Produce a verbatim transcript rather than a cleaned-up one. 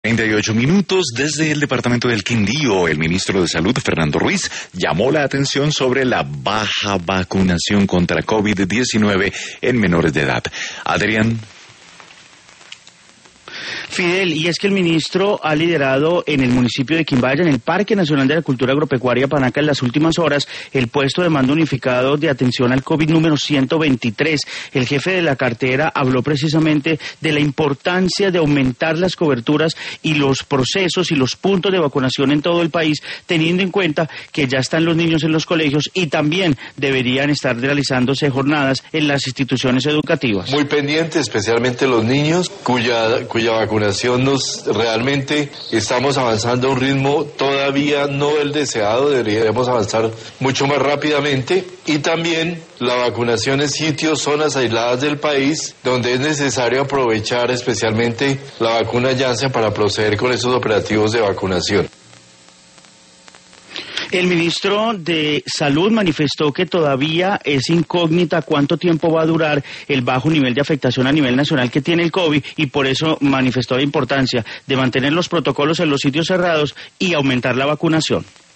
treinta y ocho minutos desde el departamento del Quindío. El ministro de Salud, Fernando Ruiz, llamó la atención sobre la baja vacunación contra COVID diecinueve en menores de edad. Adrián. Fidel, y es que el ministro ha liderado en el municipio de Quimbaya, en el Parque Nacional de la Cultura Agropecuaria Panaca, en las últimas horas, el puesto de mando unificado de atención al COVID número ciento veintitrés. El jefe de la cartera habló precisamente de la importancia de aumentar las coberturas y los procesos y los puntos de vacunación en todo el país, teniendo en cuenta que ya están los niños en los colegios y también deberían estar realizándose jornadas en las instituciones educativas. Muy pendiente, especialmente los niños, cuya, cuya vacunación nos realmente estamos avanzando a un ritmo todavía no el deseado, deberíamos avanzar mucho más rápidamente, y también la vacunación en sitios, zonas aisladas del país, donde es necesario aprovechar especialmente la vacuna Janssen para proceder con esos operativos de vacunación. El ministro de Salud manifestó que todavía es incógnita cuánto tiempo va a durar el bajo nivel de afectación a nivel nacional que tiene el COVID, y por eso manifestó la importancia de mantener los protocolos en los sitios cerrados y aumentar la vacunación.